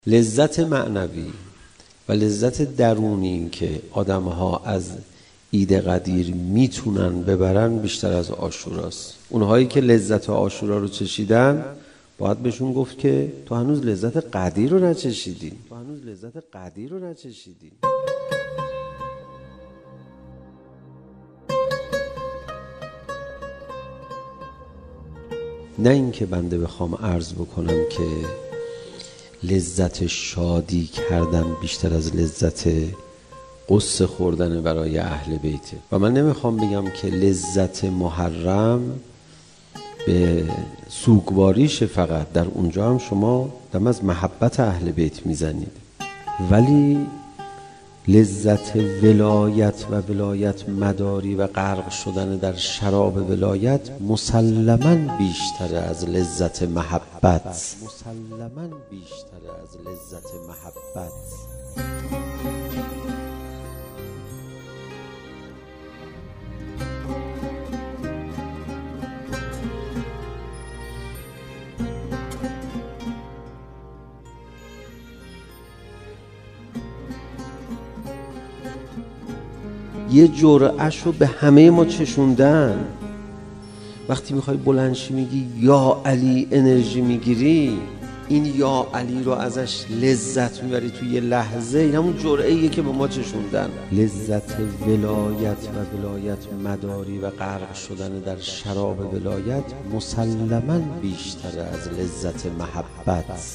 لذت معنوی و لذت درونی که آدم‌ها از عید قدیر میتونن ببرن بیشتر از عاشوراست. اونهایی که لذت عاشورا رو چشیدن باید بهشون گفت که تو هنوز لذت قدیر رو نچشیدی. نه اینکه بنده بخوام عرض بکنم که لذت شادی کردن بیشتر از لذت قصه خوردن برای اهل بیته، و من نمیخوام بگم که لذت محرم به سوگواریش، فقط در اونجا هم شما دم از محبت اهل بیت میزنید، ولی لذت ولایت و ولایت مداری و غرق شدن در شراب ولایت مسلماً بیشتر از لذت محبت. یه جرعه‌ش رو به همه ما چشوندن. وقتی میخوای بلندشی میگی یا علی انرژی میگیری، این یا علی رو ازش لذت میبری توی یه لحظه. این همون جرعه‌ایه که به ما چشوندن. لذت ولایت و ولایت مداری و غرق شدن در شراب ولایت مسلماً بیشتر از لذت محبت.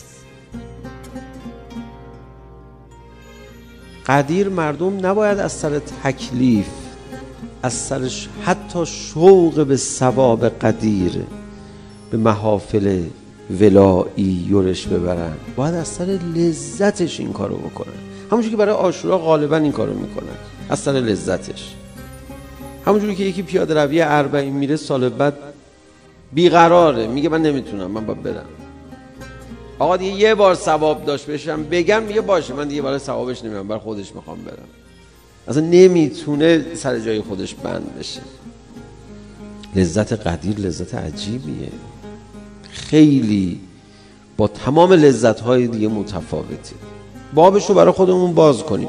قدیر مردم نباید از سر تکلیف، از سر حتی شوق به ثواب قدیر به محافل ولایی یورش ببرن، باید از سر لذتش این کارو بکنن. همونجوری که برای عاشورا غالبا این کارو میکنن، از سر لذتش. همونجوری که یکی پیاده روی 40 میره، سال بعد بیقراره، میگه من نمیتونم، من باید برم. آقا دیگه یه بار ثواب داشت بشم بگم، میگه باشه من دیگه برای ثوابش نمیام، برای خودش میخوام برم. اصلا نمیتونه سر جای خودش بند بشه. لذت قدیر لذت عجیبیه، خیلی با تمام لذت‌های دیگه متفاوته. بابشو برای خودمون باز کنیم.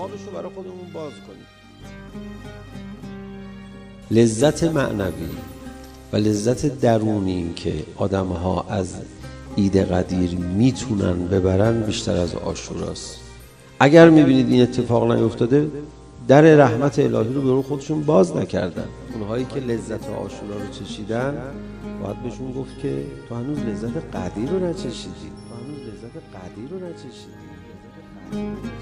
لذت معنوی و لذت درونی که آدم‌ها از عید قدیر میتونن ببرن بیشتر از عاشوراست. اگر میبینید این اتفاق نیفتاده، در رحمت الهی رو به روی خودشون باز نکردن. اونهایی که لذت عاشورا رو چشیدن باید بهشون گفت که تو هنوز لذت قدیر رو نچشیدی.